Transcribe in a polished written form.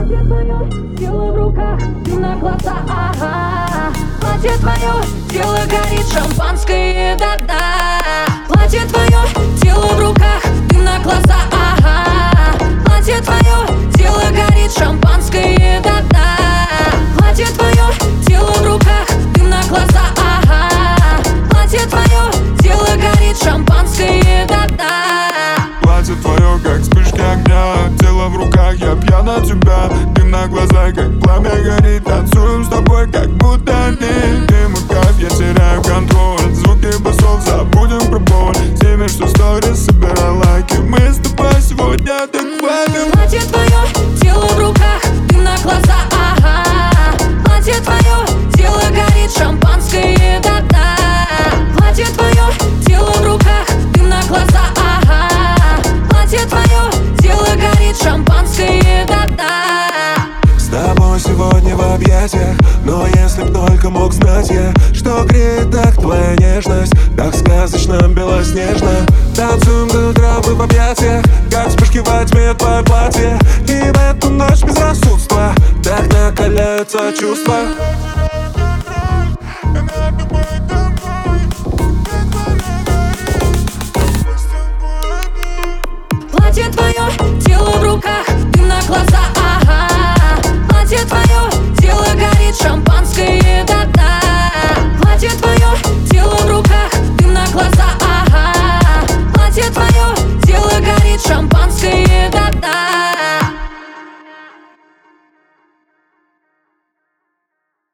Платье твое, тело в руках, дым на глаза, ага. Платье твое, тело горит, шампанское до дна. Платье твое, тело в руках, дым на глаза, ага. Платье твое, тело горит, шампанское до дна. Платье твое, тело в руках, дым на глаза, ага. Платье твое, тело горит, шампанское до дна. Платье твое, как вспышки огня, тело в руках, я пьян от тебя. Дым на глазах, как пламя горит, танцуем с тобой, как будто одни. Ты мой кайф, я теряю контроль, звуки басов, забудем про боль. Снимешь все сторис, собирай лайки, мы с тобой сегодня так вайбим. Платье твое, тело в руках, дым на глаза, ага. Платье твое, тело горит, шампанское до дна. Платье твое, тело в руках, дым на глаза, ага. Платье твое, тело горит, шампанское до дна. С тобой сегодня в объятиях, но если б только мог знать я, что греет так твоя нежность, так сказочно белоснежно. Танцуем до утра мы в объятиях, как вспышки во тьме твое платье. И в эту ночь безрассудства так накаляются чувства.